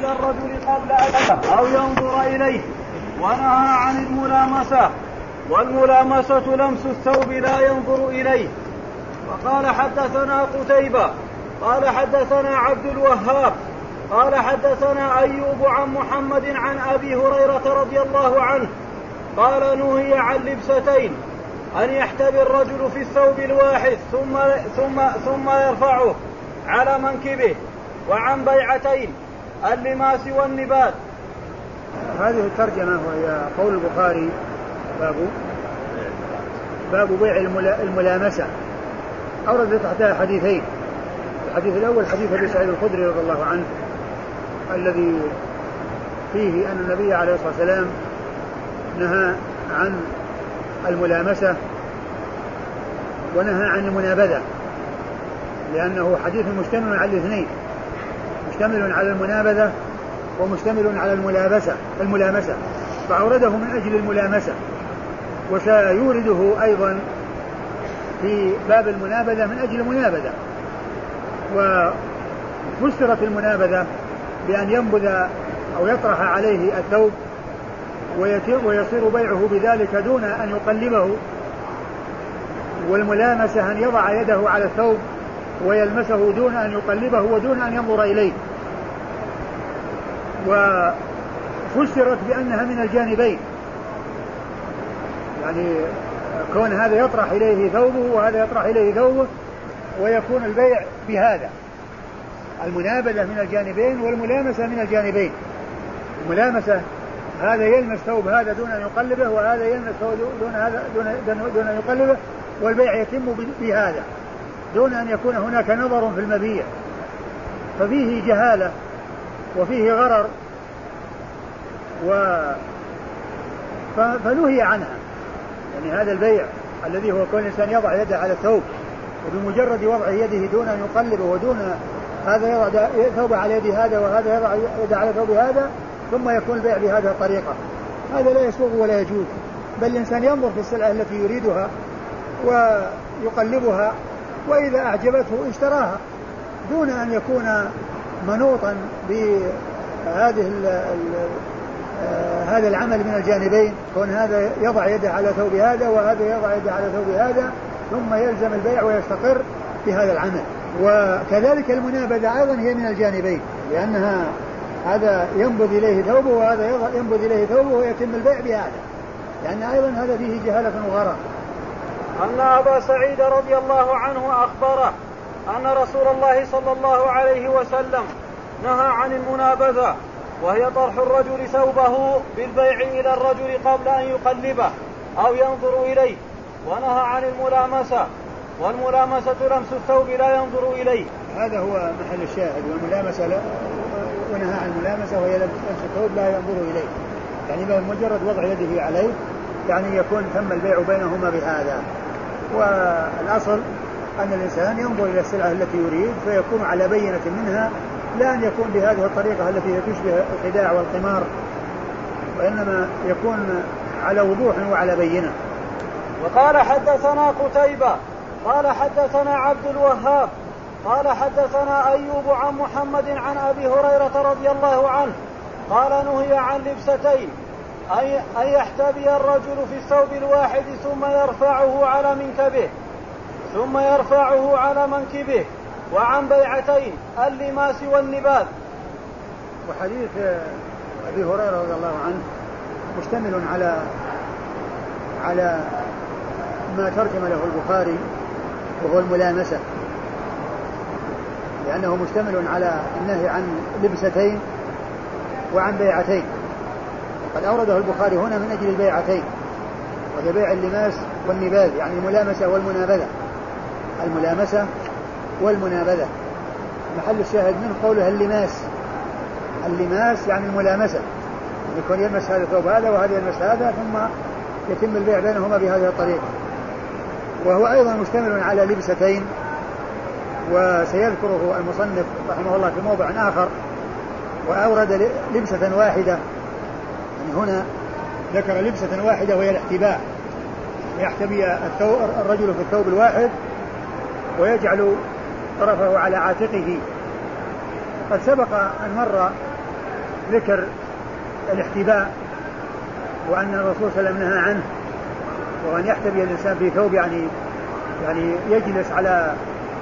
إلى الرجل قبل أن أو ينظر إليه، ونهى عن الملامسة، والملامسة لمس الثوب لا ينظر إليه. وقال حدثنا قتيبة قال حدثنا عبد الوهاب قال حدثنا أيوب عن محمد عن أبي هريرة رضي الله عنه قال نهي عن لبستين: أن يحتبي الرجل في الثوب الواحد ثم يرفعه على منكبه، وعن بيعتين: اللماس والنبات. هذه الترجمة وهي قول البخاري باب بيع الملامسة. أورد تحتها حديثين. الحديث الأول حديث أبي سعيد الخدري رضي الله عنه الذي فيه أن النبي عليه الصلاة والسلام نهى عن الملامسة ونهى عن المنابذة، لأنه حديث مشتمل على الاثنين، مشتمل على المنابذة ومشتمل على الملامسة، فأورده من أجل الملامسة، وسيورده أيضا في باب المنابذة من أجل المنابذة. وفسرت المنابذة بأن ينبذ أو يطرح عليه الثوب ويصير بيعه بذلك دون أن يقلبه، والملامسة أن يضع يده على الثوب ويلمسه دون أن يقلبه ودون أن ينظر إليه. وفسرت بأنها من الجانبين، يعني كون هذا يطرح إليه ثوبه وهذا يطرح إليه ثوبه، ويكون البيع بهذا، المنابذة من الجانبين والملامسة من الجانبين. الملامسة هذا يلمس ثوب هذا دون أن يقلبه، وهذا يلمس ثوب دون أن يقلبه، والبيع يتم بهذا دون أن يكون هناك نظر في المبيع، ففيه جهالة وفيه غرر فنهي عنها. يعني هذا البيع الذي هو كون الإنسان يضع يده على الثوب، وبمجرد وضع يده دون أن يقلبه ودون هذا يضع ثوب على يد هذا وهذا يضع يده على ثوب هذا، ثم يكون البيع بهذه الطريقة، هذا لا يسوغ ولا يجوز. بل الإنسان ينظر في السلعة التي يريدها ويقلبها، وإذا أعجبته اشتراها دون أن يكون منوطا بهذه هذا العمل من الجانبين، كون هذا يضع يده على ثوب هذا وهذا يضع يده على ثوب هذا، ثم يلزم البيع ويستقر بهذا العمل. وكذلك المنابذة أيضا هي من الجانبين، لأنها هذا ينبذ إليه ثوبه وهذا ينبذ إليه ثوبه ويتم البيع بهذا، لأن أيضا هذا فيه جهالة وغرر. أن أبا سعيد رضي الله عنه أخبره أن رسول الله صلى الله عليه وسلم نهى عن المنابذة، وهي طرح الرجل ثوبه بالبيع إلى الرجل قبل أن يقلبه أو ينظر إليه، ونهى عن الملامسة، والملامسة لمس الثوب لا ينظر إليه. هذا هو محل الشاهد، والملامسة ونهى عن الملامسة وهي لمس الثوب لا ينظر إليه، يعني بمجرد وضع يده عليه يعني يكون تم البيع بينهما بهذا. والأصل أن الإنسان ينظر إلى السلعة التي يريد فيكون على بينة منها، لا أن يكون بهذه الطريقة التي تشبه الخداع والقمار، وإنما يكون على وضوح وعلى بينة. وقال حدثنا قتيبة قال حدثنا عبد الوهاب قال حدثنا أيوب عن محمد عن أبي هريرة رضي الله عنه قال نهي عن لبستين: أن يحتبي الرجل في الثوب الواحد ثم يرفعه على منكبه، وعن بيعتين: اللماس والنبات. وحديث أبي هريرة رضي الله عنه مشتمل على ما ترجم له البخاري، وهو الملامسة، لأنه مشتمل على النهي عن لبستين وعن بيعتين. قد أورده البخاري هنا من أجل البيعتين، وهي بيع اللماس والنباذ، يعني الملامسة والمنابذة. الملامسة والمنابذة محل الشاهد من قوله اللماس يعني الملامسة، يكون يلمس هذا ثوب هذا وهذا يلمس هذا، ثم يتم البيع بينهما بهذه الطريقة. وهو أيضا مشتمل على لبستين، وسيذكره المصنف رحمه الله في موضع آخر، وأورد لبسة واحدة، يعني هنا ذكر لبسة واحدة وهي الاحتباء، يحتبي الرجل في الثوب الواحد ويجعل طرفه على عاتقه. قد سبق أن مر ذكر الاحتباء وأن الرسول صلى الله عليه وسلم نهى عنه، وأن يحتبي الإنسان في ثوب يعني يجلس على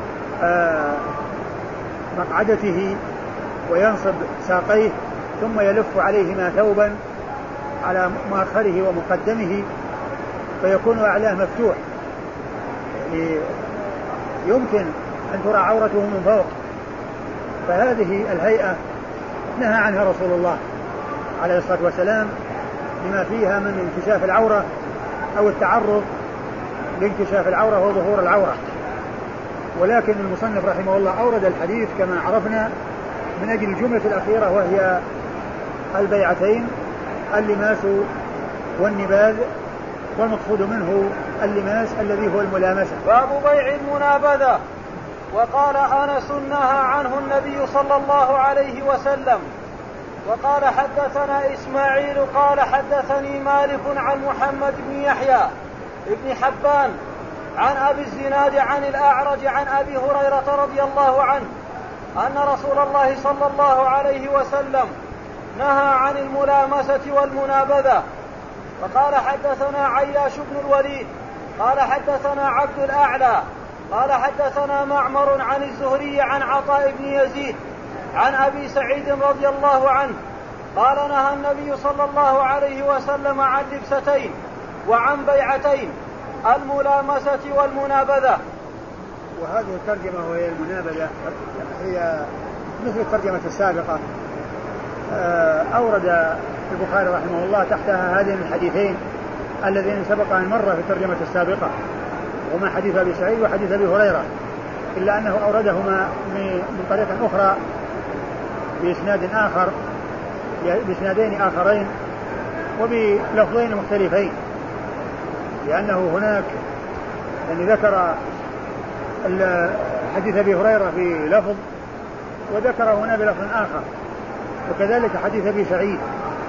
مقعدته وينصب ساقيه ثم يلف عليهما ثوبا على مؤخره ومقدمه فيكون أعلاه مفتوح، يعني يمكن أن ترى عورته من فوق. فهذه الهيئة نهى عنها رسول الله عليه الصلاة والسلام لما فيها من انكشاف العورة أو التعرض لانكشاف العورة وظهور العورة. ولكن المصنف رحمه الله أورد الحديث كما عرفنا من أجل الجملة الأخيرة وهي البيعتين، اللماس والنباذ، والمقصود منه اللماس الذي هو الملامسة. باب بيع المنابذة. وقال أنس نهى عنه النبي صلى الله عليه وسلم. وقال حدثنا إسماعيل قال حدثني مالك عن محمد بن يحيى ابن حبان عن أبي الزناد عن الأعرج عن أبي هريرة رضي الله عنه أن رسول الله صلى الله عليه وسلم نهى عن الملامسة والمنابذة. وقال حدثنا عياش بن الوليد قال حدثنا عبد الأعلى قال حدثنا معمر عن الزهري عن عطاء بن يزيد عن أبي سعيد رضي الله عنه قال نهى النبي صلى الله عليه وسلم عن لبستين وعن بيعتين، الملامسة والمنابذة. وهذه الترجمة وهي المنابذة هي مثل الترجمة السابقة. أورد البخاري رحمه الله تحتها هذين الحديثين اللذين سبق أن مر في الترجمة السابقة، وهما حديث أبي سعيد وحديث أبي هريرة، إلا أنه أوردهما من طريق أخرى بإسنادين آخرين وبلفظين مختلفين، لأنه هناك يعني ذكر حديث أبي هريرة بلفظ وذكر هنا بلفظ آخر، وكذلك حديث أبي سعيد،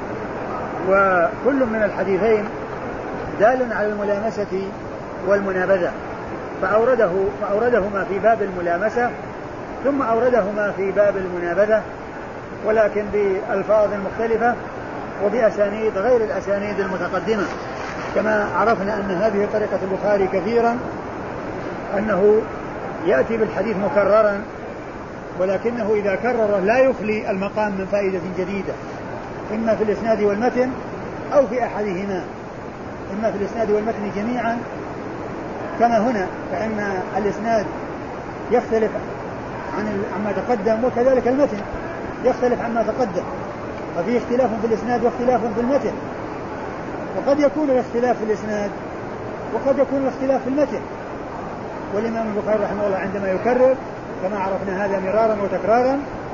وكل من الحديثين دال على الملامسة والمنابذة، فأوردهما في باب الملامسة ثم أوردهما في باب المنابذة، ولكن بألفاظ مختلفة وبأسانيد غير الأسانيد المتقدمة. كما عرفنا أن هذه طريقة البخاري كثيرا أنه يأتي بالحديث مكررا، ولكنه إذا كرر لا يخلي المقام من فائدة جديدة، إما في الإسناد والمتن أو في أحدهما، إما في الإسناد والمتن جميعا كما هنا، فإن الإسناد يختلف عما تقدم، وكذلك المتن يختلف عما تقدم، ففي اختلاف في الإسناد واختلاف في المتن، وقد يكون الاختلاف في الإسناد وقد يكون الاختلاف في المتن. والإمام البخاري رحمه الله عندما يكرر كما عرفنا هذا مرارا وتكرارا،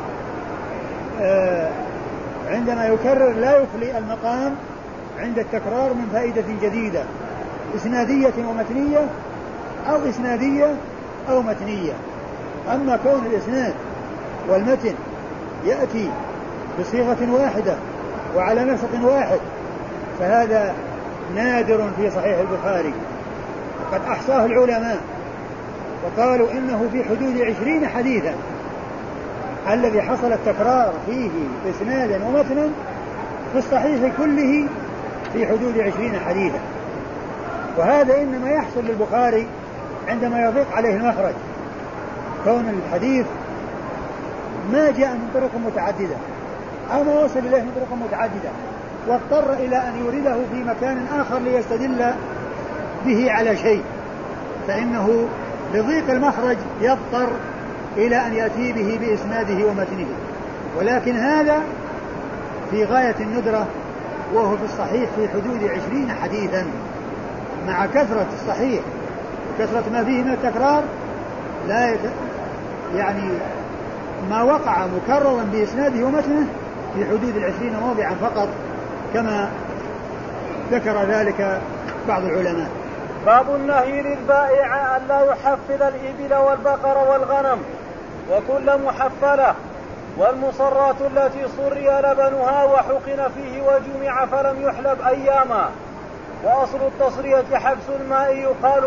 عندما يكرر لا يخلي المقام عند التكرار من فائدة جديدة إسنادية ومتنية أو إسنادية أو متنية. أما كون الإسناد والمتن يأتي بصيغة واحدة وعلى نسق واحد فهذا نادر في صحيح البخاري، وقد أحصاه العلماء وقالوا إنه في حدود 20 حديثا الذي حصل التكرار فيه إسنادا ومتنا في الصحيح كله في حدود 20 حديثا. وهذا إنما يحصل للبخاري عندما يضيق عليه المخرج، كون الحديث ما جاء من طرق متعددة أو ما وصل إليه من طرق متعددة واضطر إلى أن يورده في مكان آخر ليستدل به على شيء، فإنه لضيق المخرج يضطر إلى أن يأتي به بإسناده ومتنه. ولكن هذا في غاية الندرة، وهو في الصحيح في حدود 20 حديثا، مع كثرة الصحيح كثرة ما فيه من التكرار لا يعني ما وقع مكررا بإسناده ومتنه في حدود 20 موضعا فقط، كما ذكر ذلك بعض العلماء. باب النهي للبائع أن لا يحفل الإبل والبقر والغنم وكل محفلة والمصرات التي صري لبنها وحقن فيه وجمع فلم يحلب أياما. وأصل التصرية حبس الماء يقال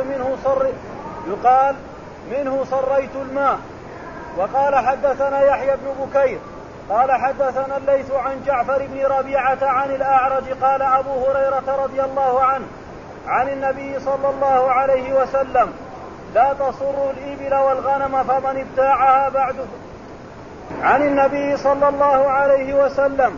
منه صريت الماء. وقال حدثنا يحيى بن بكير قال حدثنا الليث عن جعفر بن ربيعة عن الأعرج قال أبو هريرة رضي الله عنه عن النبي صلى الله عليه وسلم لا تصر الإبل والغنم فمن ابتاعها بعد عن النبي صلى الله عليه وسلم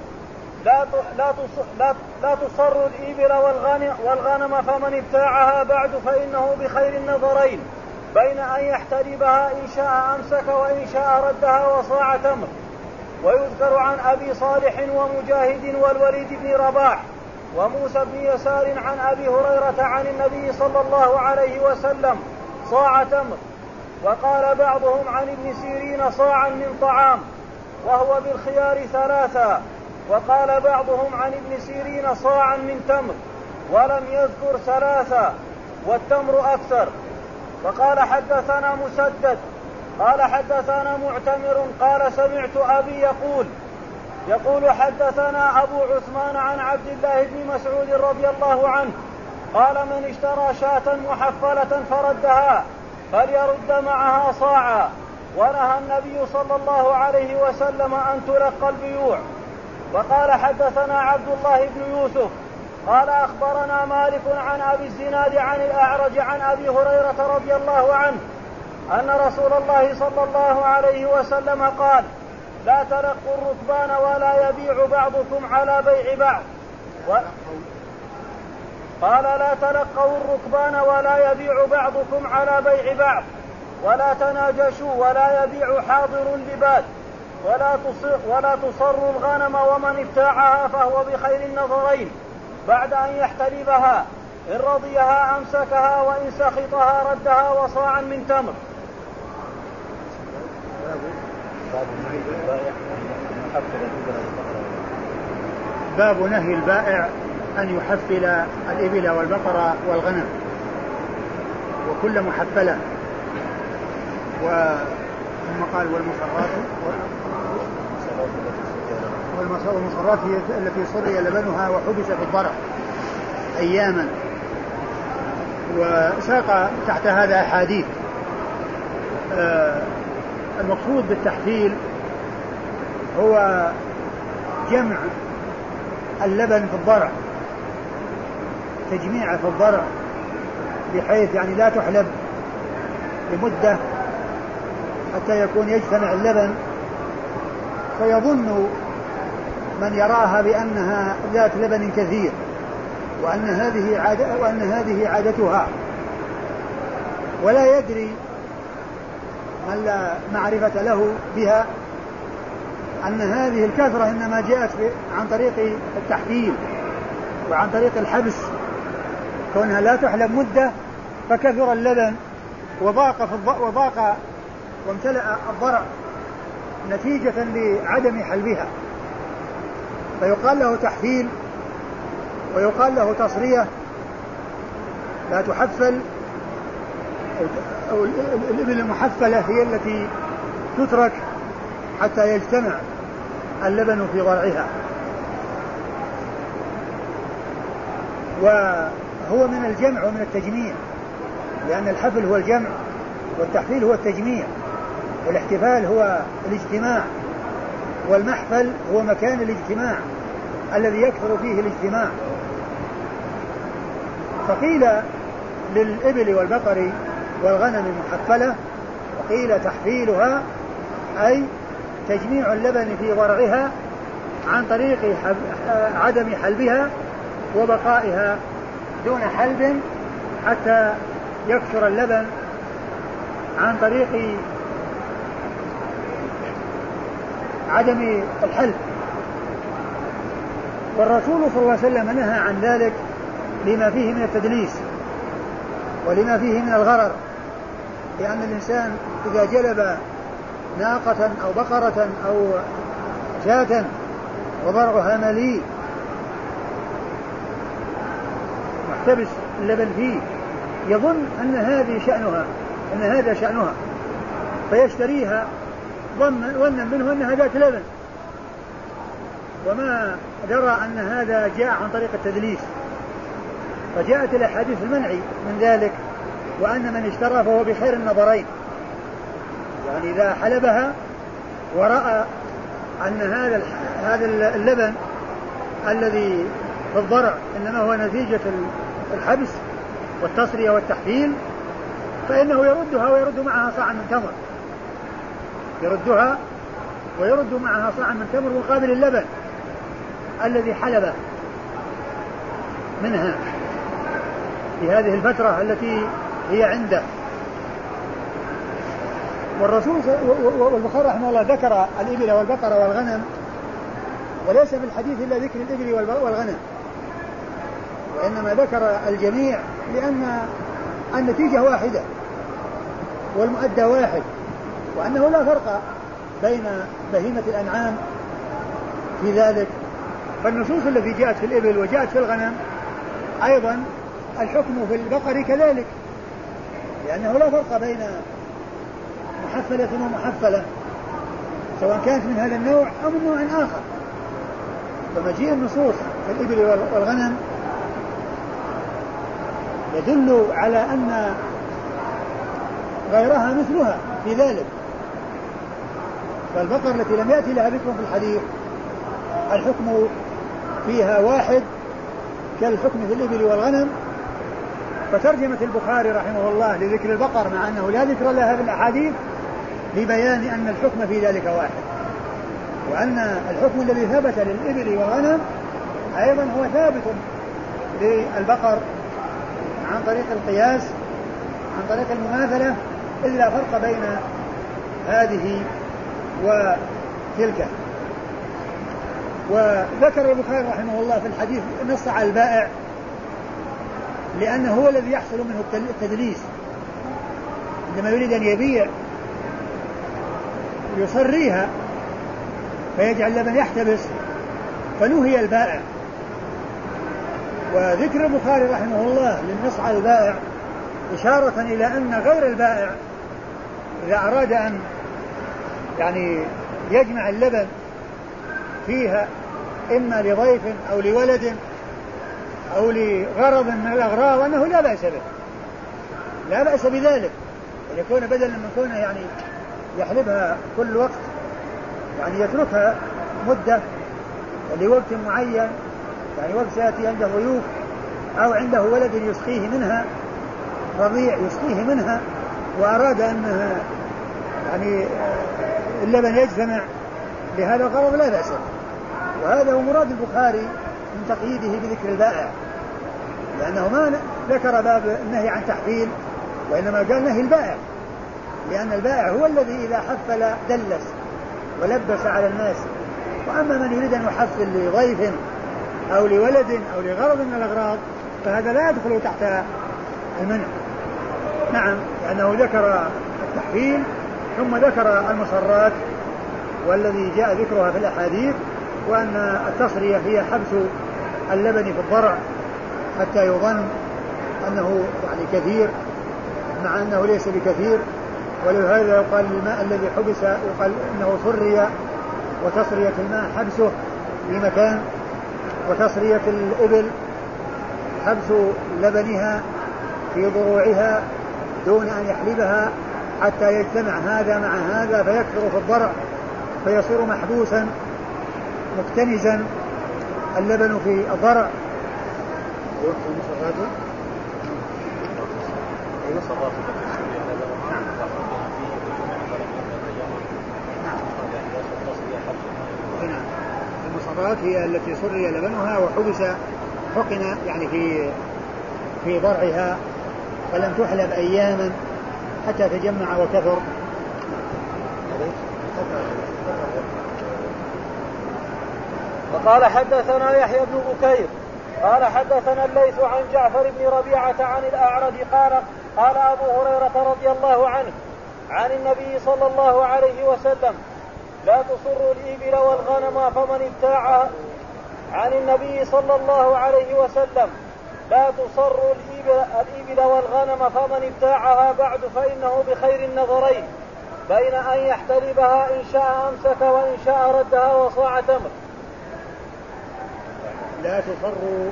لا تصر الإبل والغنم فمن ابتاعها بعد فإنه بخير النظرين بين أن يحتربها إن شاء أمسك وإن شاء ردها وصاع تمر. ويذكر عن أبي صالح ومجاهد والوليد بن رباح وموسى بن يسار عن أبي هريرة عن النبي صلى الله عليه وسلم صاع تمر. وقال بعضهم عن ابن سيرين صاعا من طعام وهو بالخيار 3. وقال بعضهم عن ابن سيرين صاعا من تمر ولم يذكر 3 والتمر أكثر. وقال حدثنا مسدد قال حدثنا معتمر قال سمعت أبي يقول حدثنا أبو عثمان عن عبد الله بن مسعود رضي الله عنه قال من اشترى شاة محفلة فردها فليرد معها صاعا. ونهى النبي صلى الله عليه وسلم أن تلقى البيوع. وقال حدثنا عبد الله بن يوسف قال أخبرنا مالك عن أبي الزناد عن الأعرج عن أبي هريرة رضي الله عنه أن رسول الله صلى الله عليه وسلم قال لا تلقوا الركبان ولا يبيع بعضكم على بيع بعض. قال لا تلقوا الركبان ولا يبيع بعضكم على بيع بعض ولا تناجشوا ولا يبيع حاضر لباد ولا تصر الغنم ومن ابتاعها فهو بخير النظرين بعد أن يحتلبها إن رضيها أمسكها وإن سخطها ردها وصاعا من تمر. باب نهي البائع أن يحفل الإبل والبقر والغنم وكل محفلة ثم قال والمصرات هي التي صري لبنها وحبس في الضرع أياما. وساق تحت هذا أحاديث. المقصود بالتحفيل هو جمع اللبن في الضرع، تجميعه في الضرع بحيث يعني لا تحلب لمدة حتى يكون يجتمع اللبن، فيظن من يراها بأنها ذات لبن كثير وأن هذه عادتها، ولا يدري من لا معرفة له بها أن هذه الكثرة إنما جاءت عن طريق التحفيل وعن طريق الحبس، كونها لا تحلب مدة فكثر اللبن وضاق وامتلأ الضرع نتيجة لعدم حلبها، فيقال له تحفيل ويقال له تصرية. لا تحفل أو الإبل المحفلة هي التي تترك حتى يجتمع اللبن في ضرعها. وهو من الجمع ومن التجميع، لأن الحفل هو الجمع والتحفيل هو التجميع، والاحتفال هو الاجتماع، والمحفل هو مكان الاجتماع الذي يكثر فيه الاجتماع. فقيل للإبل والبقر والغنم المحفلة وقيل تحفيلها أي تجميع اللبن في ضرعها عن طريق عدم حلبها وبقائها دون حلب حتى يكثر اللبن عن طريق عدم الحلب. والرسول صلى الله عليه وسلم نهى عن ذلك لما فيه من التدليس ولما فيه من الغرر، لأن الإنسان إذا جلب ناقة أو بقرة أو شاة وضرعها مليء محتبس اللبن فيه يظن أن هذا شأنها فيشتريها ظنا منه أنها ذات لبن، وما درى أن هذا جاء عن طريق التدليس. فجاءت الأحاديث المنع من ذلك، وأن من اشترى فهو بخير النظرين، يعني إذا حلبها ورأى أن هذا اللبن الذي في الضرع إنما هو نتيجة الحبس والتصرية والتحفيل، فإنه يردها ويرد معها صاعا من تمر، يردها ويرد معها صاعا من تمر مقابل اللبن الذي حلب منها في هذه الفترة التي هي عنده. والرسول والبخاري رحمه الله ذكر الإبل والبقر والغنم، وليس في الحديث إلا ذكر الإبل والغنم، وإنما ذكر الجميع لأن النتيجة واحدة والمؤدى واحد، وأنه لا فرق بين بهيمة الأنعام في ذلك. فالنصوص التي جاءت في الإبل وجاءت في الغنم أيضا الحكم في البقر كذلك، لأنه لا فرق بين محفلة ومحفلة سواء كانت من هذا النوع أو من نوع آخر. فمجيء النصوص في الإبل والغنم يدل على أن غيرها مثلها في ذلك. فالبقر التي لم يأتي لها ذكر في الحديث الحكم فيها واحد كالحكم في الإبل والغنم. فترجمة البخاري رحمه الله لذكر البقر مع أنه لا ذكر لها في الأحاديث لبيان أن الحكم في ذلك واحد، وأن الحكم الذي ثبت للإبل والغنم أيضا هو ثابت للبقر عن طريق القياس عن طريق المماثلة، إذ لا فرق بين هذه وتلك. وذكر البخاري رحمه الله في الحديث نص على البائع لأنه هو الذي يحصل منه التدليس، عندما يريد أن يبيع يصريها فيجعل اللبن يحتبس فنهي البائع. وذكر البخاري رحمه الله للنص على البائع إشارة إلى أن غير البائع إذا أراد أن يعني يجمع اللبن فيها إما لضيف أو لولد أو لغرض من الأغراض وأنه لا بأس به، لا بأس بذلك، يكون بدلا من كونه يعني يحلبها كل وقت، يعني يتركها مدة لوقت معين، يعني وقت سيأتي عنده ضيوف أو عنده ولد يسقيه منها، رضيع يسقيه منها، وأراد أنها يعني اللبن يجتمع لهذا الغرض لا بأس. وهذا هو مراد البخاري من تقييده بذكر البائع، لأنه ما ذكر باب النهي عن تحفيل وإنما قال نهي البائع، لأن البائع هو الذي إذا حفل دلس ولبس على الناس. وأما من يريد أن يحفل لضيف أو لولد أو لغرض من الأغراض فهذا لا يدخل تحت المنع. نعم، لأنه ذكر التحفيل ثم ذكر المصرات والذي جاء ذكرها في الأحاديث، وأن التصرية هي حبس اللبن في الضرع حتى يظن أنه يعني كثير مع أنه ليس بكثير. ولهذا يقال الماء الذي حبس يقال أنه صري، وتصرية الماء حبسه في مكان، وتصرية الإبل حبس لبنها في ضروعها دون أن يحلبها حتى يجتمع هذا مع هذا فيكثر في الضرع فيصير محبوسا مكتنزا اللبن في الضرع. المصرات هي التي صري لبنها وحبس حقن يعني في ضرعها فلم تحلب أياما حتى تجمع وكثر. وقال حدثنا يحيى بن بكير قال حدثنا الليث عن جعفر بن ربيعة عن الأعرج قال أبو هريرة رضي الله عنه عن النبي صلى الله عليه وسلم لا تصروا الإبل والغنم فمن ابتاعها. عن النبي صلى الله عليه وسلم لا تصروا الإبل والغنم فمن ابتاعها بعد فإنه بخير النظرين بين أن يحتلبها إن شاء أمسك وإن شاء ردها وصاع تمر. لا تصروا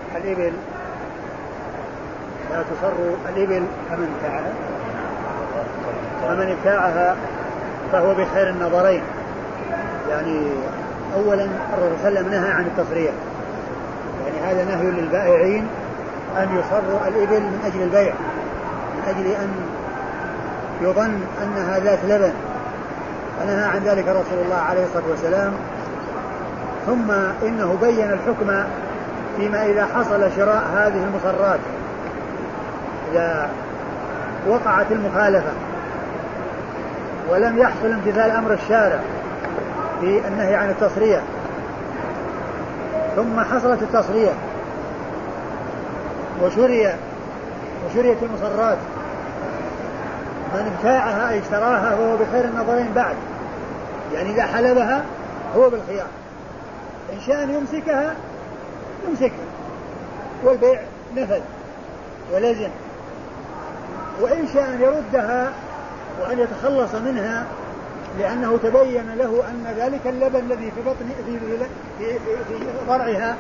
الإبل فمن ابتاعها فهو بخير النظرين يعني أولا الرسول صلى الله عليه وسلم نهى عن التصرية، يعني هذا نهي للبائعين أن يصروا الإبل من أجل البيع، من أجل أن يظن أنها ذات لبن، فنهى عن ذلك رسول الله عليه الصلاة والسلام. ثم إنه بين الحكم فيما إذا حصل شراء هذه المصرات، إذا وقعت المخالفة ولم يحصل امتثال أمر الشارع في النهي عن التصرية، ثم حصلت التصرية وشريت المصرات، من ابتاعها أي اشتراها فهو بخير النظرين بعد، يعني إذا حلبها هو بالخيار، إن شاء أن يمسكها والبيع نفذ ولزم، وإن شاء أن يردها وأن يتخلص منها لأنه تبين له أن ذلك اللبن الذي في بطن في ضرعها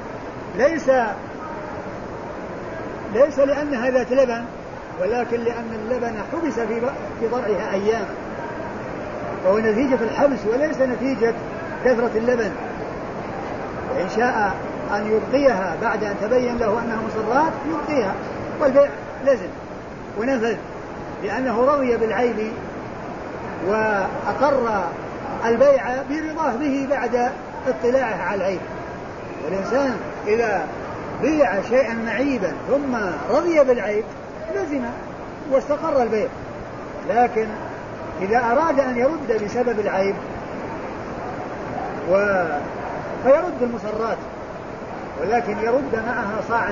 ليس لأنها ذات لبن، ولكن لأن اللبن حبس في ضرعها أيام، فهو نتيجة الحبس وليس نتيجة كثرة اللبن. وإن شاء أن يبقيها بعد أن تبين له أنها مصرات يبقيها والبيع لزم ونفذ، لأنه رضي بالعيب وأقر البيع برضاه به بعد اطلاعه على العيب. والإنسان إذا بيع شيئا معيبا ثم رضي بالعيب لزم واستقر البيع، لكن إذا أراد أن يرد بسبب العيب فيرد المصرات، ولكن يرد معها صاع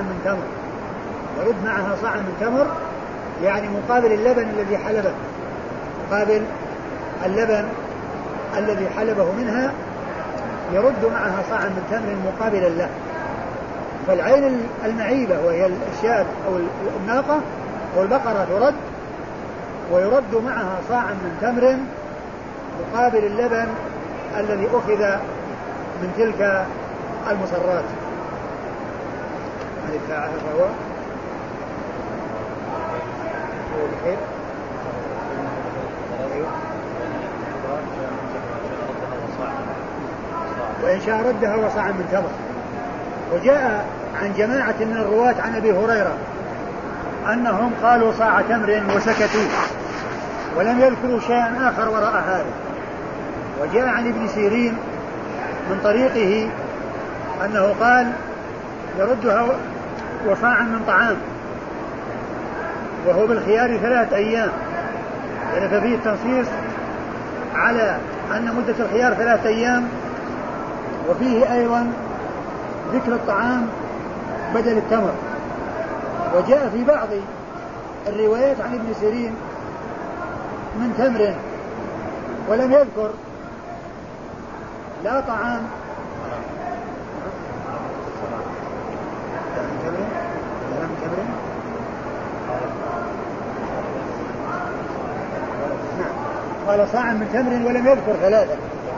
من تمر، يعني مقابل اللبن الذي حلبه، مقابل اللبن الذي حلبه منها يرد معها صاع من تمر مقابلا له. فالعين المعيبة وهي الشاة أو الناقة والبقرة ترد، ويرد معها صاع من تمر مقابل اللبن الذي أخذ من تلك المصرات. هل ادفعها فهو بخير؟ وإن شاء ردها وصاع من تمر. وجاء عن جماعة من الرواة عن أبي هريرة أنهم قالوا صاع تمر وسكتوا ولم يذكروا شيئا آخر وراء هذا. وجاء عن ابن سيرين من طريقه أنه قال يردها وصاعا من طعام، وهو بالخيار 3 أيام، يعني ففيه التنصيص على أن مدة الخيار 3 أيام، وفيه أيضا ذكر الطعام بدل التمر. وجاء في بعض الروايات عن ابن سيرين من تمر ولم يذكر لا طعام قال صاع من تمر ولم يذكر 3،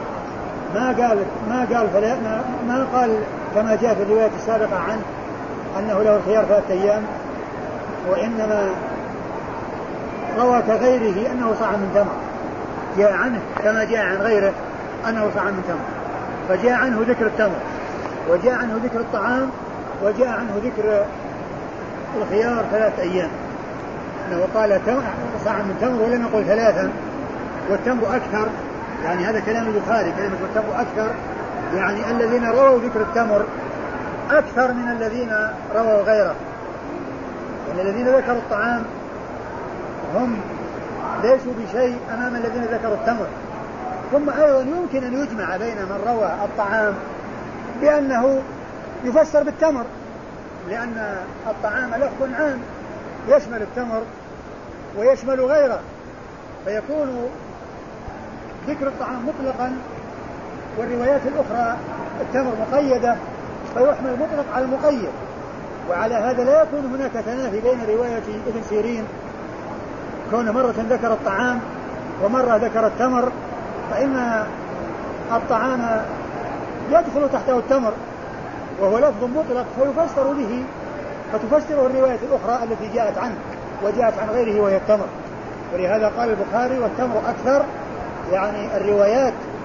ما قال كما جاء في الرواية السابقة عنه أنه له الخيار 3 أيام، وإنما روى كغيره أنه صاع من تمر، جاء عنه كما جاء عن غيره أنه صاع من تمر، فجاء عنه ذكر التمر وجاء عنه ذكر الطعام وجاء عنه ذكر الخيار 3 أيام، أنه قال صاع من تمر ولم يقل 3، والتمر أكثر، يعني هذا كلام البخاري، كلمة والتمر أكثر، يعني الذين رووا ذكر التمر أكثر من الذين رووا غيره، يعني الذين ذكروا الطعام هم ليسوا بشيء أمام الذين ذكروا التمر. ثم أيضا يمكن أن يجمع بين من روى الطعام بأنه يفسر بالتمر، لأن الطعام لفظ عام يشمل التمر ويشمل غيره، فيكون ذكر الطعام مطلقا والروايات الأخرى التمر مقيدة، فيحمل المطلق على المقيد. وعلى هذا لا يكون هناك تنافي بين رواية ابن سيرين كون مرة ذكر الطعام ومرة ذكر التمر، فإن الطعام يدخل تحته التمر وهو لفظ مطلق فيفسر به، فتفسره الرواية الأخرى التي جاءت عنه وجاءت عن غيره وهي التمر. ولهذا قال البخاري والتمر أكثر، يعني الروايات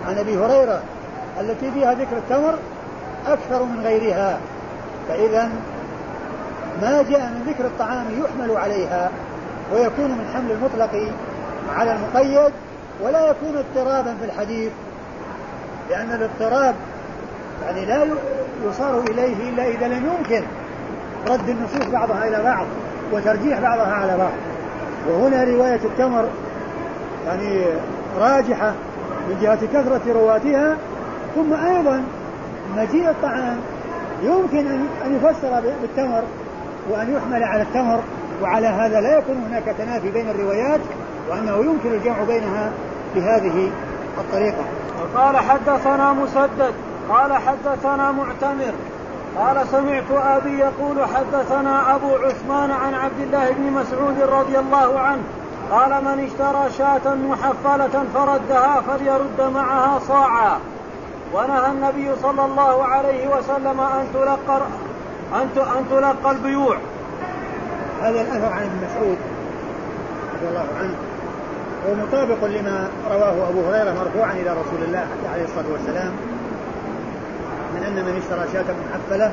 عن أبي هريرة التي فيها ذكر التمر أكثر من غيرها، فإذا ما جاء من ذكر الطعام يحمل عليها ويكون من حمل المطلق على المقيد، ولا يكون اضطرابا في الحديث، لأن الاضطراب يعني لا يصار إليه إلا إذا لم يمكن رد النصوص بعضها إلى بعض وترجيح بعضها على بعض. وهنا رواية التمر يعني راجحة من جهة كثرة رواتها، ثم أيضا مجيء الطعام يمكن أن يفسر بالتمر وأن يحمل على التمر، وعلى هذا لا يكون هناك تنافي بين الروايات، وأنه يمكن الجمع بينها بهذه الطريقة. وقال حدثنا مسدد قال حدثنا معتمر قال سمعت أبي يقول حدثنا أبو عثمان عن عبد الله بن مسعود رضي الله عنه قال من اشترى شاة محفلة فردها فليرد معها صاعا. ونهى النبي صلى الله عليه وسلم أن تلقى البيوع. هذا الأثر عن ابن مسعود رضي الله عنه هو مطابق لما رواه أبو هريرة مرفوعا إلى رسول الله عليه الصلاة والسلام من أن من اشترى شاة محفلة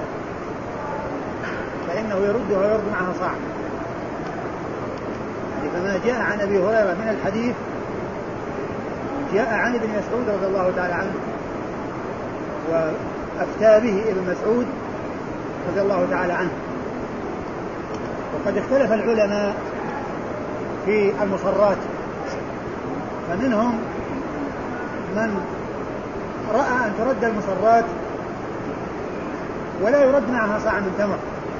فإنه يردها ويرد معها صاع. فما جاء عن أبي هريرة من الحديث جاء عن ابن مسعود رضي الله تعالى عنه، وأفتى به ابن مسعود رضي الله تعالى عنه. وقد اختلف العلماء في المصرات، فمنهم من رأى أن ترد المصرات ولا يرد معها صاع من تمر،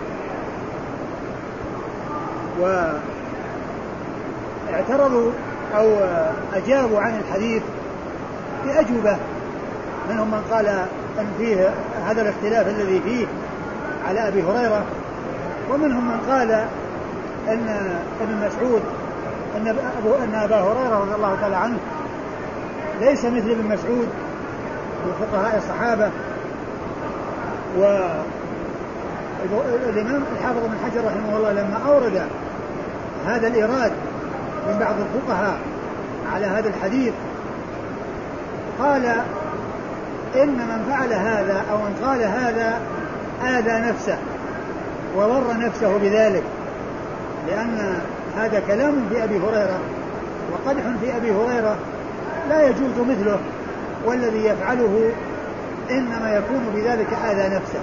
واعترضوا أو أجابوا عن الحديث بأجوبة. منهم من قال أن فيه هذا الاختلاف الذي فيه على أبي هريرة، ومنهم من قال أن ابن مسعود أن أبا هريرة رضي الله تعالى عنه ليس مثل ابن مسعود من فقهاء الصحابة. والإمام الحافظ بن حجر رحمه الله لما أورد هذا الإيراد من بعض الفقهاء على هذا الحديث قال إن من فعل هذا أو من قال هذا آذى نفسه وضر نفسه بذلك، لأن هذا كلام في أبي هريرة وقدح في أبي هريرة لا يجوز مثله، والذي يفعله إنما يكون بذلك آذى نفسه.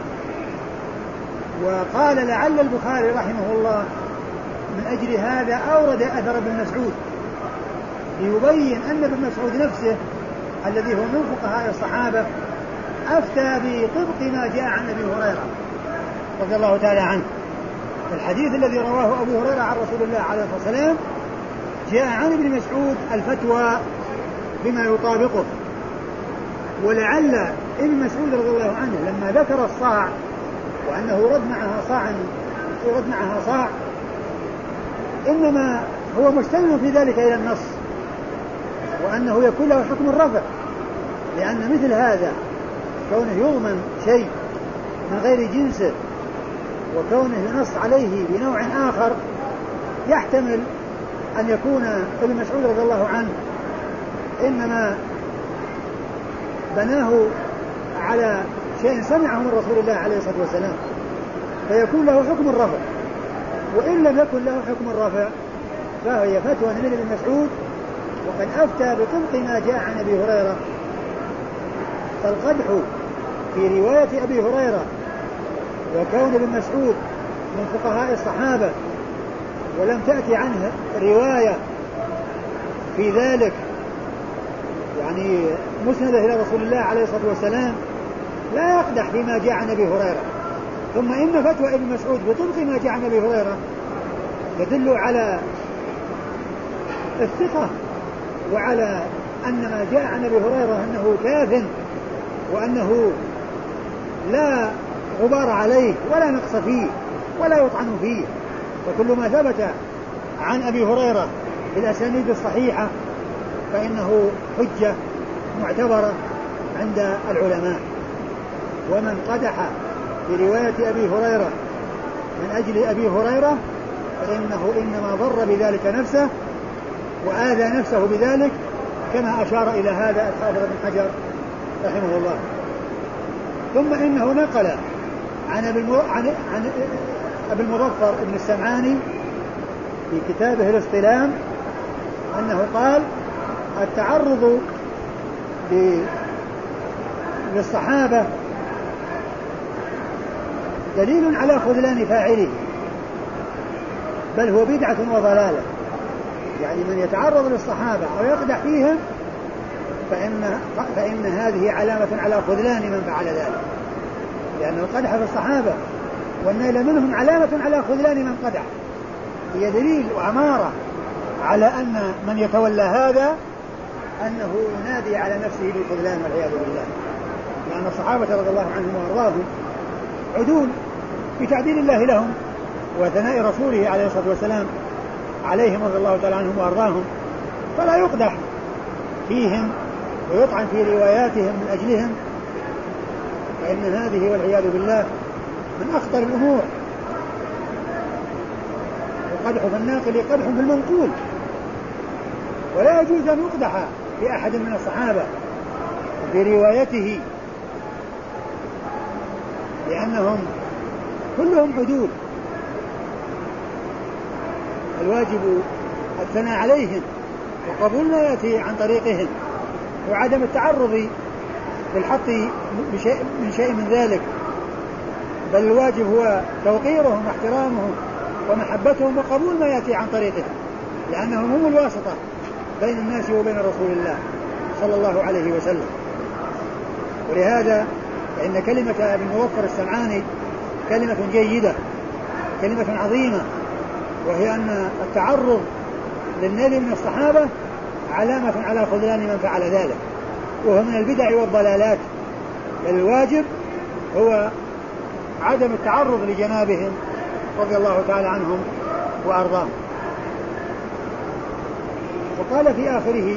وقال لعل البخاري رحمه الله من أجل هذا أورد أثر ابن مسعود ليبين أن ابن مسعود نفسه الذي هو من فقهاء الصحابة أفتى بطبق ما جاء عن أبي هريرة رضي الله تعالى عنه. الحديث الذي رواه أبو هريرة عن رسول الله عليه الصلاة والسلام جاء عن ابن مسعود الفتوى بما يطابقه. ولعل ابن مسعود رضي الله عنه لما ذكر الصاع وأنه يرد معها صاع إنما هو مستند في ذلك إلى النص، وأنه يكون له حكم الرفع، لأن مثل هذا كونه يضمن شيء من غير جنسه وكونه ينص عليه بنوع آخر يحتمل أن يكون ابن مسعود رضي الله عنه إنما بناه على شيء سمعه من رسول الله عليه الصلاة والسلام فيكون له حكم الرفع، وإن لم يكن له حكم الرفع فهي فتوى من ابن مسعود وقد أفتى بطبق ما جاء عن أبي هريرة. فالقدح في رواية أبي هريرة وكون ابن مسعود من فقهاء الصحابة ولم تأتي عنه رواية في ذلك يعني مسندة إلى رسول الله عليه الصلاة والسلام لا يقدح فيما جاء عن أبي هريرة. ثم إن فتوى ابن مسعود بطبق ما جاء عن أبي هريرة يدل على الثقة وعلى أن ما جاء عن أبي هريرة أنه كاف وأنه لا غبار عليه ولا نقص فيه ولا يطعن فيه. فكل ما ثبت عن أبي هريرة بالأسانيد الصحيحة فإنه حجة معتبرة عند العلماء. ومن قدح في رواية أبي هريرة من أجل أبي هريرة فإنه إنما ضر بذلك نفسه وآذى نفسه بذلك، كما أشار إلى هذا الحافظ بن حجر رحمه الله. ثم إنه نقل عن أبي المظفر بن السمعاني في كتابه الاصطلام أنه قال التعرض للصحابة دليل على خذلان فاعله، بل هو بدعة وضلالة. يعني من يتعرض للصحابة أو يقدح فيهم فإن هذه علامة على خذلان من فعل ذلك، لأن القدح في الصحابة والنيل منهم علامة على خذلان من قدح، هي دليل وأمارة على أن من يتولى هذا أنه ينادي على نفسه بالخذلان والعياذ بالله، لأن الصحابة رضي الله عنهم وأرضاهم عدول في تعديل الله لهم وثناء رسوله عليه الصلاة والسلام عليهم رضي الله تعالى عنهم وأرضاهم، فلا يقدح فيهم ويطعن في رواياتهم من أجلهم، فإن هذه والعياذ بالله من أخطر الأمور. وقدح في الناقل قدح في المنقول، ولا يجوز أن يقدح في أحد من الصحابة في روايته، لأنهم كلهم عدول، الواجب الثناء عليهم وقبول ما يأتي عن طريقهم وعدم التعرض بالحط من شيء من ذلك، بل الواجب هو توقيرهم واحترامهم ومحبتهم وقبول ما يأتي عن طريقهم، لأنهم هم الواسطة بين الناس وبين رسول الله صلى الله عليه وسلم. ولهذا فإن كلمة ابن المظفر السمعاني كلمة جيدة، كلمة عظيمة، وهي أن التعرض للنيل من الصحابة علامة على خذلان من فعل ذلك، وهو من البدع والضلالات، بل الواجب هو عدم التعرض لجنابهم رضي الله تعالى عنهم وأرضاهم. وقال في آخره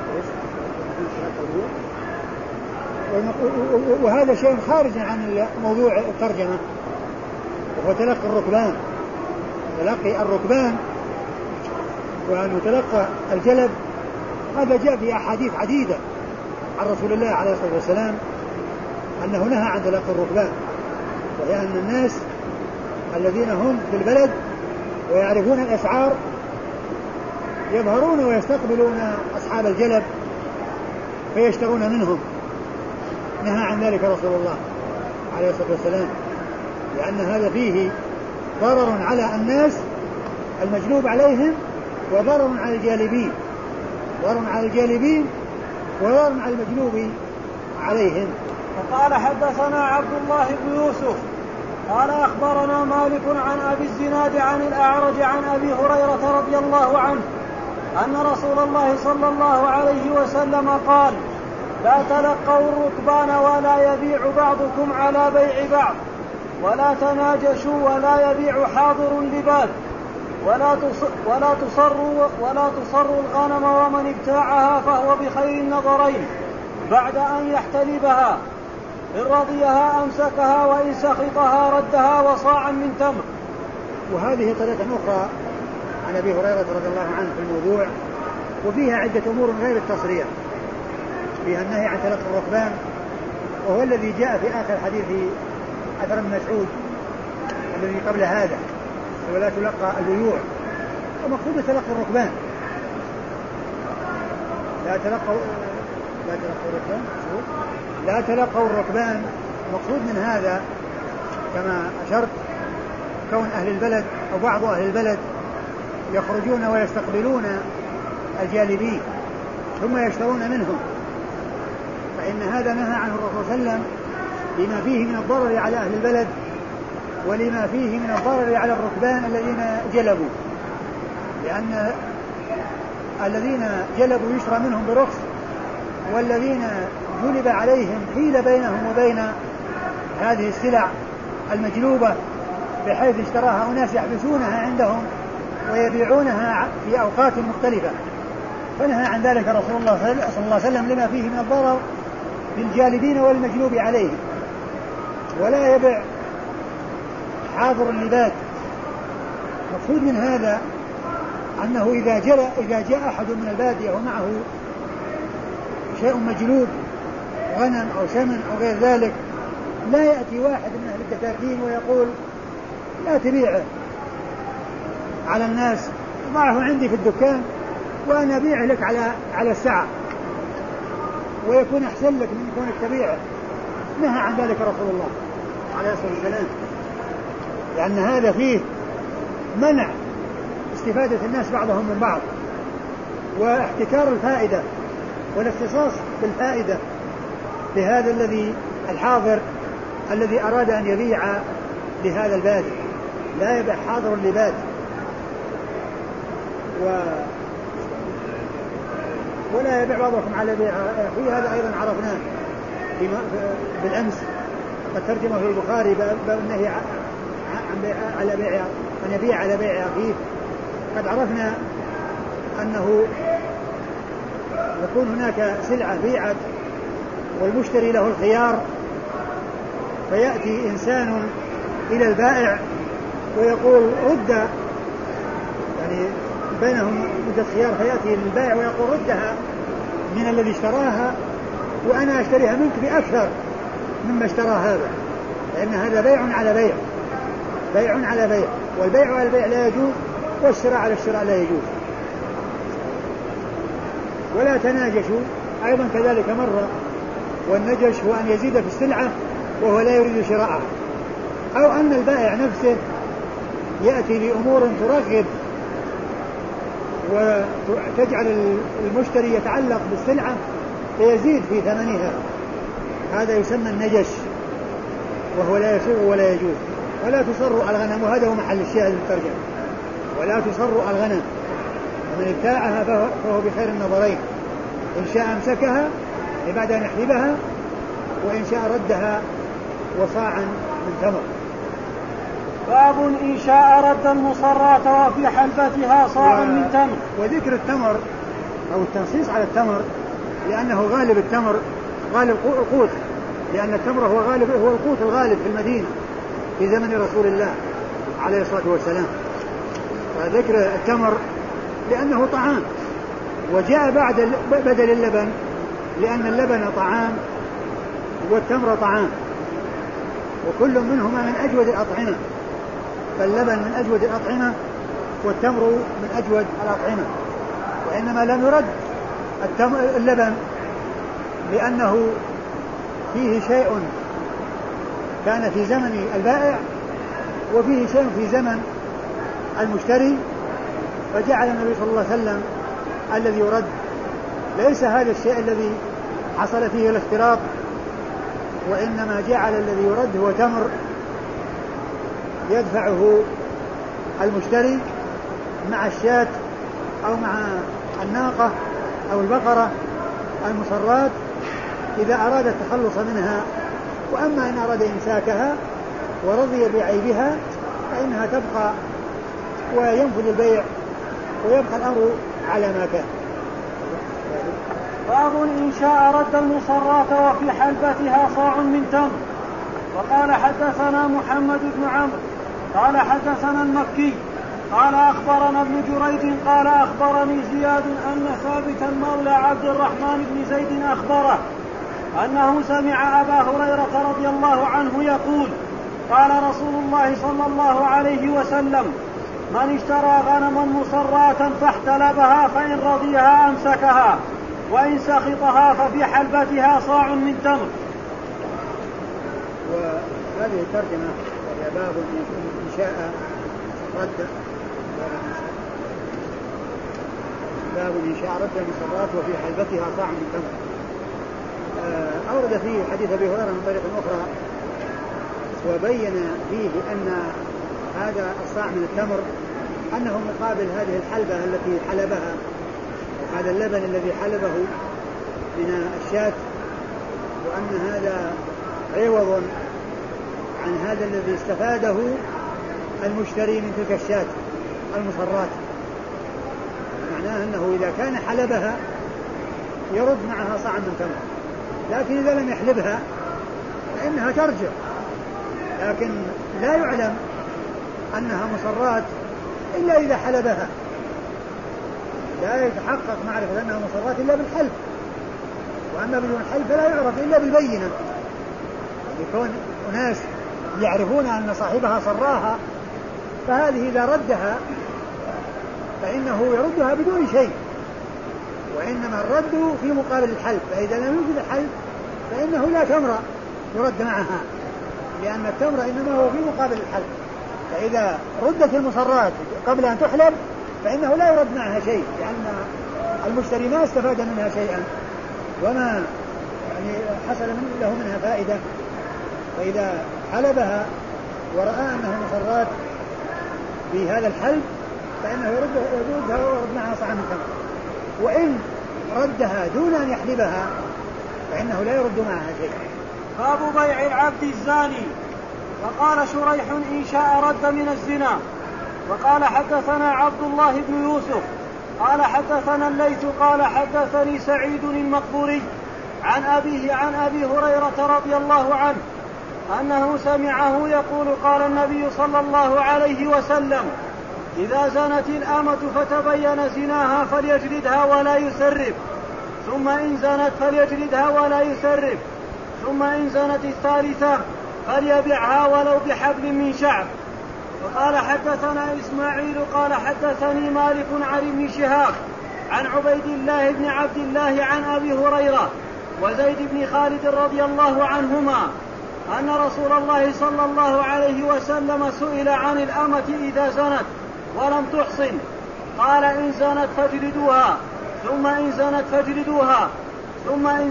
وهذا شيء خارج عن موضوع الترجمة، وهو تلقي الركبان، تلقي الركبان وأن يتلقى الجلب، هذا جاء في أحاديث عديدة عن رسول الله عليه الصلاة والسلام أنه نهى عن تلقي الركبان، وهي أن الناس الذين هم في البلد ويعرفون الأسعار يظهرون ويستقبلون أصحاب الجلب فيشترون منهم، نهى عن ذلك رسول الله عليه الصلاة والسلام، لأن هذا فيه ضرر على الناس المجلوب عليهم وضرر على الجالبين، ضرر على الجالبين وضرر على المجلوب عليهم. وقال حدثنا عبد الله بن يوسف قال أخبرنا مالك عن أبي الزناد عن الأعرج عن أبي هريرة رضي الله عنه أن رسول الله صلى الله عليه وسلم قال لا تلقوا الركبان ولا يبيع بعضكم على بيع بعض، ولا تناجشوا ولا يبيع حاضر لباد، ولا تصروا الغنم ومن ابتاعها فهو بخير النظرين بعد أن يحتلبها، إن رضيها أمسكها وإن سخطها ردها وصاعا من تمر. وهذه طريقة أخرى عن أبي هريرة رضي الله عنه في الموضوع، وفيها عدة أمور غير التصريح، فيها النهي عن تلقي الركبان، وهو الذي جاء في آخر حديث أثر بن مسعود الذي قبل هذا، ولا تلقى البيوع، ومقصود تلقي الركبان، لا تلقوا الركبان، مقصود من هذا كما أشرت كون أهل البلد أو بعض أهل البلد يخرجون ويستقبلون الجالبين ثم يشترون منهم، فإن هذا نهى عنه الرسول صلى الله عليه وسلم لما فيه من الضرر على أهل البلد ولما فيه من الضرر على الركبان الذين جلبوا، لأن الذين جلبوا يشترى منهم برخص، والذين جلب عليهم حيل بينهم وبين هذه السلع المجلوبة بحيث اشتراها أناس يحبسونها عندهم ويبيعونها في أوقات مختلفة، فنهى عن ذلك رسول الله صلى الله عليه وسلم لما فيه من الضرر للجالبين والمجلوب عليهم. ولا يبيع حاضر اللباد، مقصود من هذا أنه إذا جاء أحد من البادية ومعه شيء مجلود غنم أو سمن أو غير ذلك، لا يأتي واحد من أهل الدكاكين ويقول لا تبيعه على الناس، ضعه عندي في الدكان وأنا أبيعه لك على الساعة ويكون أحسن لك من كونك تبيعه. نهى عن ذلك رسول الله عليه الصلاة والسلام، لأن هذا فيه منع استفادة الناس بعضهم من بعض واحتكار الفائدة والاختصاص بالفائدة لهذا الذي الحاضر الذي أراد أن يبيع لهذا البادئ، لا يبيع حاضر لباد. ولا يبيع بعضكم على بيع في هذا أيضا عرفناه بالأمس، قد ترجمه في البخاري باب النهي على بيع أن يبيع على بيع أخيه. قد عرفنا أنه يكون هناك سلعة بيعت والمشتري له الخيار، فيأتي إنسان إلى البائع ويقول رد، يعني بينهم مدة خيار، فيأتي البائع ويقول ردها من الذي اشتراها وأنا أشتريها منك بأكثر مما اشترى هذا، لأن هذا بيع على بيع، بيع على بيع، والبيع على البيع لا يجوز والشراء على الشراء لا يجوز. ولا تناجشوا أيضا كذلك مرة، والنجش هو أن يزيد في السلعة وهو لا يريد شراءها، أو أن البائع نفسه يأتي بأمور ترغب وتجعل المشتري يتعلق بالسلعة فيزيد في ثمنها، هذا يسمى النجش وهو لا يسوغ ولا يجوز. ولا تصر الغنم، وهذا هو محل الشاهد للترجمة، ولا تصر الغنم، ومن ابتاعها فهو بخير النظرين، إن شاء أمسكها بعد أن يحلبها، وإن شاء ردها وصاعا من تمر. باب إن شاء رد المصرات وفي حلبتها صاع من تمر. وذكر التمر أو التنصيص على التمر لأنه غالب التمر غالب القوت، لأن التمر هو القوت الغالب في المدينة في زمن رسول الله عليه الصلاة والسلام. وذكر التمر لأنه طعام، وجاء بعد بدل اللبن لأن اللبن طعام والتمر طعام، وكل منهما من أجود الأطعمة، فاللبن من أجود الأطعمة والتمر من أجود الأطعمة. وإنما لم يرد اللبن لأنه فيه شيء كان في زمن البائع وفيه شيء في زمن المشتري، فجعل النبي صلى الله عليه وسلم الذي يرد ليس هذا الشيء الذي حصل فيه الاختلاط، وإنما جعل الذي يرد هو تمر يدفعه المشتري مع الشاة أو مع الناقة أو البقرة المصرات إذا أراد التخلص منها. وأما إن أراد إمساكها ورضي بعيبها فإنها تبقى وينفذ البيع ويبقى الأمر على ما كان. باب إن شاء رد المصرات وفي حلبتها صاع من تمر. وقال حدثنا محمد بن عمرو قال حدثنا المكي قال أخبرنا ابن جريج قال أخبرني زياد أن ثابتا مولى عبد الرحمن بن زيد أخبره أنه سمع أبا هريرة رضي الله عنه يقول قال رسول الله صلى الله عليه وسلم من اشترى غنما مصراة فاحتلبها فإن رضيها أمسكها وإن سخطها ففي حلبتها صاع من تمر. وهذه الترجمة وهي باب إن شاء رد المصرات وفي حلبتها صاع من تمر. أورد فيه حديث أبي هريرة من طريق أخرى وبين فيه أن هذا الصاع من التمر أنه مقابل هذه الحلبة التي حلبها، وهذا اللبن الذي حلبه من الشاة، وأن هذا عوض عن هذا الذي استفاده المشتري من تلك الشاة المصرات. معناه أنه إذا كان حلبها يرد معها صاع من تمر، لكن إذا لم يحلبها فإنها ترجع، لكن لا يعلم أنها مصرات إلا إذا حلبها، لا يتحقق معرفة أنها مصرات إلا بالحلب، وأما بدون حلف فلا يعرف إلا بالبينة. يكون أناس يعرفون أن صاحبها صراها فهذه إذا ردها فإنه يردها بدون شيء، وإنما الرد في مقابل الحلف، فإذا لم يوجد الحلف فإنه لا تمر يرد معها، لأن التمر إنما هو في مقابل الحلف، فإذا ردت المصرات قبل أن تحلب فإنه لا يرد معها شيء، لأن المشتري ما استفاد منها شيئا وما يعني حصل له منها فائدة. فإذا حلبها ورأى أنها مصرات في هذا الحلب فإنه يردها ويرد معها صاع من تمر، وإن ردها دون أن يحلبها فإنه لا يرد معها شيء. باب بيع العبد الزاني. وقال شريح إن شاء رد من الزنا. وقال حدثنا عبد الله بن يوسف قال حدثنا الليث قال حدثني سعيد المقبوري عن أبيه عن أبي هريرة رضي الله عنه أنه سمعه يقول قال النبي صلى الله عليه وسلم إذا زنت الأمة فتبين زناها فليجلدها ولا يسرب، ثم إن زنت فليجلدها ولا يسرب، ثم إن زنت الثالثة فليبعها ولو بحبل من شعر. وقال حدثنا إسماعيل قال حدثني مالك عن ابن شهاب عن عبيد الله بن عبد الله عن أبي هريرة وزيد بن خالد رضي الله عنهما أن رسول الله صلى الله عليه وسلم سئل عن الأمة إذا زنت ولم تحصن قال إن زنت فاجلدوها، ثم إن زنت فاجلدوها، ثم إن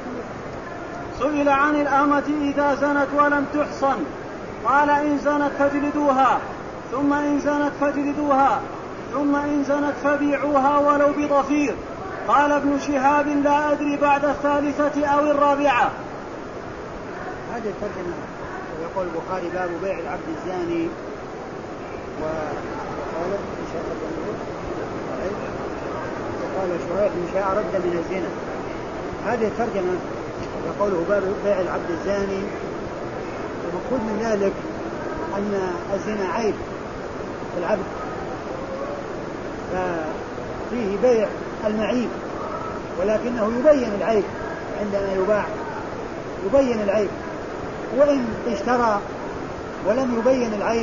سئل عن الأمة إذا زنت ولم تحصن قال إن زنت فاجلدوها، ثم إن زنت فاجلدوها، ثم إن زنت فبيعوها ولو بضفير. قال ابن شهاب لا أدري بعد الثالثة أو الرابعة. هذه الترجمة. يقول البخاري باب بيع العبد الزاني وقال شريح إن شاء رد من الزنا. هذه الترجمة يقوله باب بيع العبد الزاني، المقصود من ذلك أن الزنا عيب في العبد ففيه بيع المعيب، ولكنه يبين العيب عندما يباع، يبين العيب، وإن اشترى ولم يبين العيب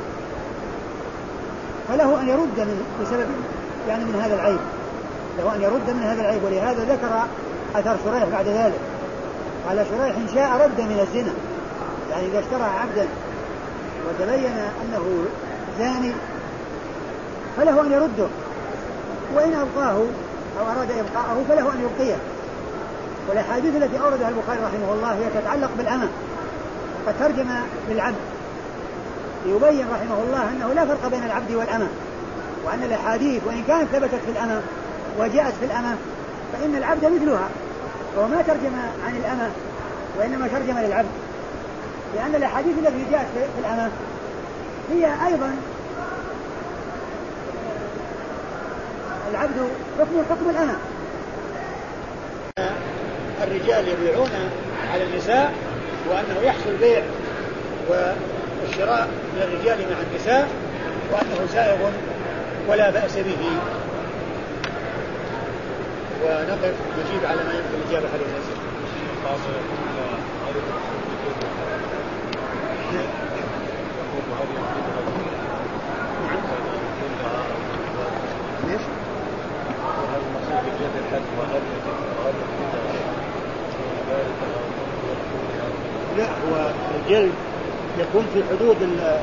فله أن يرد بسبب يعني من هذا العيب، له أن يرد من هذا العيب. ولهذا ذكر أثر شريح بعد ذلك، قال شريح إن شاء رد من الزنا، يعني إذا اشترى عبدا وتبين أنه زاني فله أن يرده، وإن أبقاه أو أراد إبقاءه فله أن يبقيه. والأحاديث التي أوردها البخاري رحمه الله هي تتعلق بالأمة، وقد ترجم للعبد يبين رحمه الله أنه لا فرق بين العبد والأمة، وأن الأحاديث وإن كانت ثبتت في الأمة وجاءت في الأمة فإن العبد مثلها، وهو ما ترجم عن الأمة وإنما ترجم للعبد، لأن الأحاديث التي جاءت في الأمة هي أيضا العبد حكم الأمة. الرجال يبيعون على النساء، وأنه يحصل بيع والشراء من الرجال مع النساء، وأنه سائغ ولا بأس به. ونقف نجيب على ما يمكن الإجابة عليه الأسئلة. لا، هو الجلد يكون في حدود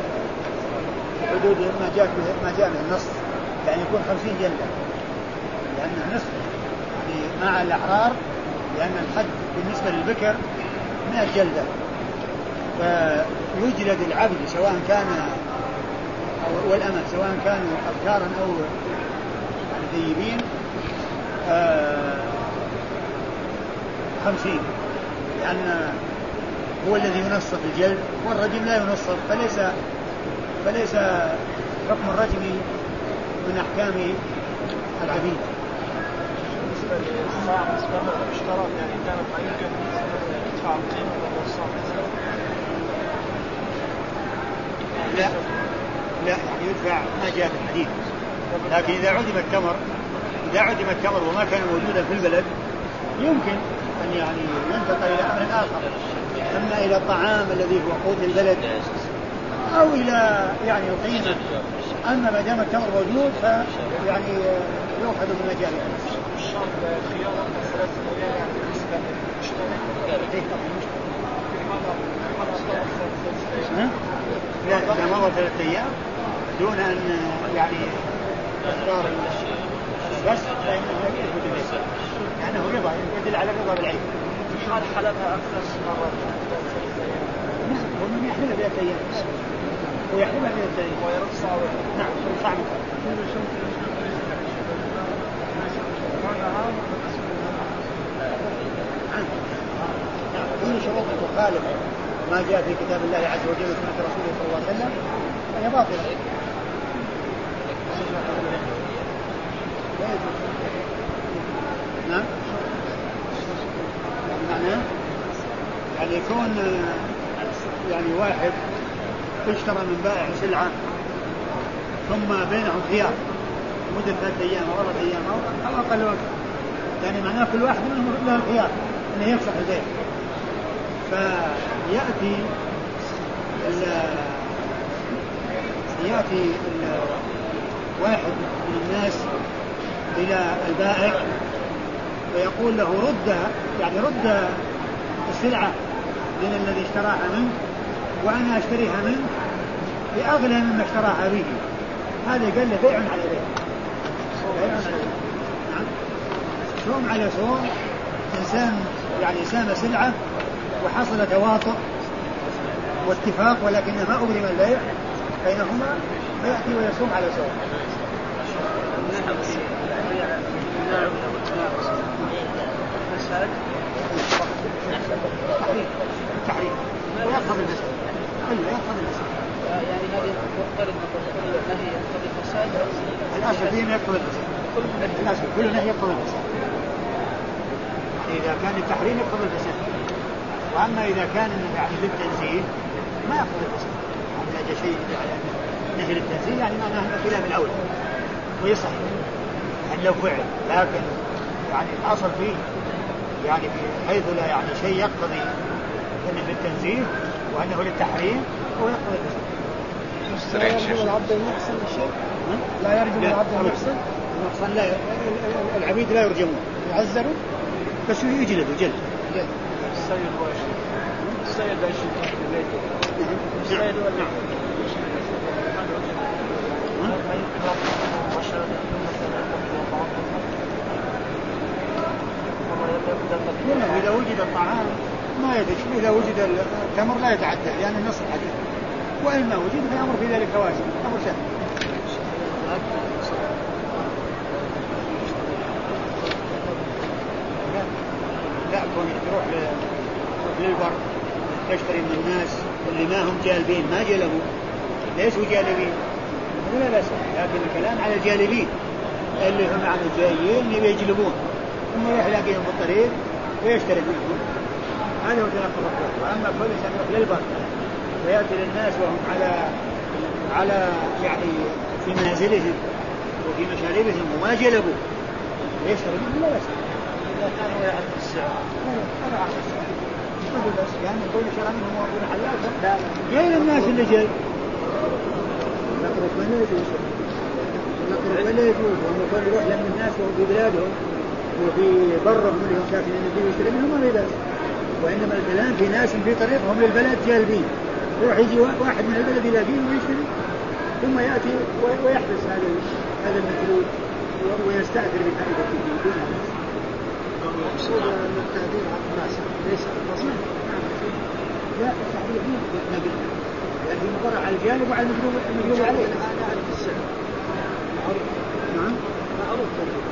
ما جاء من النص، يعني يكون 50 جلدة، لأنه نصف مع الأحرار، لأن الحد بالنسبة للبكر 100 جلدة، فيجلد العبد سواء كان والأمة سواء كانوا أبكارا أو ثيبين 50، لأن هو الذي ينصف الجلد والرجم لا ينصف، فليس حكم الرجم من أحكام العبيد. بالنسبة للصاع اشترط يعني كانت معينة تدفع القيمة ولا الصاع؟ لا يدفع ما جاء في الحديث، لكن إذا عدم التمر وما كان موجودا في البلد يمكن أن يعني ينتقل إلى أمر آخر، إما إلى الطعام الذي هو قوت البلد أو إلى يعني القيمة. أما ما دام التمر موجود فيعني يؤخذ من مجاله. لا إذا مضى 3 أيام دون أن يعني أسرار بس فإنه يثبت به لأنه رضا يدل على الرضا بالعين. قال حلبها أكثر مرات. نعم ومن يحملها 3 أيام ويحملها 3 أيام ويرصع. نعم يرصع. كل شروط تخالف ما جاء في كتاب الله عز وجل وسنة رسوله صلى الله عليه وسلم هي باطلة. نعم معناه يعني يكون يعني واحد اشترى من بائع سلعة ثم بينهم خيار مدة 3 أيام أو 4 أيام أو أقل وقت، يعني معناه كل واحد منهم له الخيار أنه يفسخ البيع. فيأتي واحد من الناس إلى البائع ويقول له رد السلعة من الذي اشتراها منه وأنا أشتريها منه بأغلى مما اشتراها به. هذا قال له بيع على بيع. نعم صوم على صوم. إنسان يعني سام سلعة وحصل تواطؤ واتفاق ولكنه ما أبرم البيع بينهما فيأتي ويصوم على صوم. التحريم ويقتضي الفساد. يقتضي الفساد. يعني هذه مفترض نهي يقتضي الفساد. الأصل فيه يقتضي الفساد. الأصل كل نهي يقتضي الفساد. إذا كان التحريم يقتضي الفساد. وأما إذا كان يعني للتنزيه ما يقتضي الفساد. إذا جاء شيء نهي للتنزيه يعني معناه خلاف الأول ويصح يعني لو فعل، لكن يعني الأصل فيه يعني حيث لا يعني شيء يقتضي أنه للتنزيه وأنه للتحريم هو يقتضي الفساد. لا يرجو العبد المحسن الشيء. لا يرجو العبد المحسن. المحسن لا العبيد لا يرجمون يعزروا بس يجلدوا جلد. السيد هو السيد لا يشرك في بيته. السيد هو نعم. إذا وجد الطعام ما يدري، إذا وجد التمر لا يتعدى لأن النص الحديث، وإن ما وجد فيأمر في ذلك واجب أمر سهل. لا كونك تروح للبر تشتري من الناس اللي ما هم جالبين ما جلبوا ليسوا جالبين لا بأس، لكن الكلام على الجالبين اللي هم عن الجايين اللي يجلبون ثم يروح يلاقيهم بالطريق ويشتري منهم هذا هو تلقى الركوب. وأما كل إنسان يروح للبر ويأتي للناس وهم على يعني في منازلهم وفي مشاربهم وما جلبوا ويشتري منهم لا بأس. إذا كانوا يعرف السعر هذا عرف السعر ما بس يعني كل شرع منهم موجود حلال غير الناس اللي جاي نقرب ولا يجوز نقرب ولا يجوز وما كان يروح لهم الناس وهم في بلادهم وفي برهم اللي هم ساكنين فيه ويشتري منهم ما بس. وإنما الكلام في ناس في طريقهم للبلد جالبين يروح يجي واحد من البلد يلاقيه ويشتري ثم يأتي ويحبس هذا المثلوث ويستأثر بفائدته دون هذا. المقصود أن التهديد عن الناس ليس المصنع. لا صحيح نقل لكن مقرر على الجانب وعلى المجلوب عليه. أنا أعرف السعر. نعم. معروف.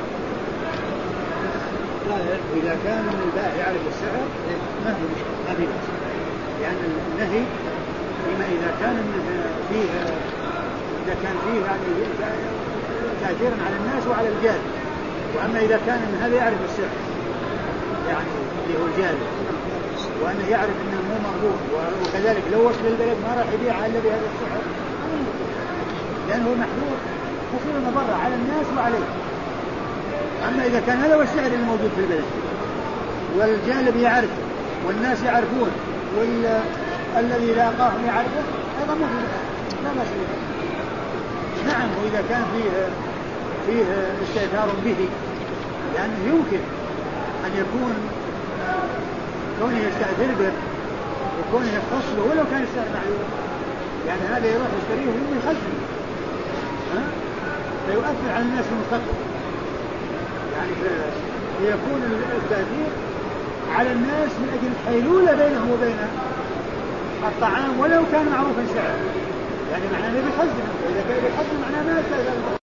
لا إذا كان البائع يعرف السعر ما في مشكلة ما في بأس، لأن النهي فيما إذا كان فيه يعني تأثيرا على الناس وعلى الجانب. وأما إذا كان من هذا يعرف السعر يعني اللي هو الجانب وأنه يعرف أنه مو مقبول وكذلك لو وصل البلد ما راح يبيع إلا بهذا السعر لأنه محظور حصول مضرة على الناس وعليه. أما إذا كان هذا هو السعر الموجود في البلد والجالب يعرفه والناس يعرفون والذي لاقاهم يعرفه هذا لا بأس به. نعم، وإذا كان فيه استئثار به، لأنه يمكن أن يكون كونه يستأثر به وكونه يخص به ولو كان يستأثر معلوم، يعني هذا يروح يشتريه ويخزنه فيؤثر على الناس في المستقبل، يعني فيكون التأثير على الناس من أجل الحيلولة بينهم وبين الطعام ولو كان معروفا سعره، يعني معناه بيخزنه، وإذا كان بيخزن معناه ما يستأثر.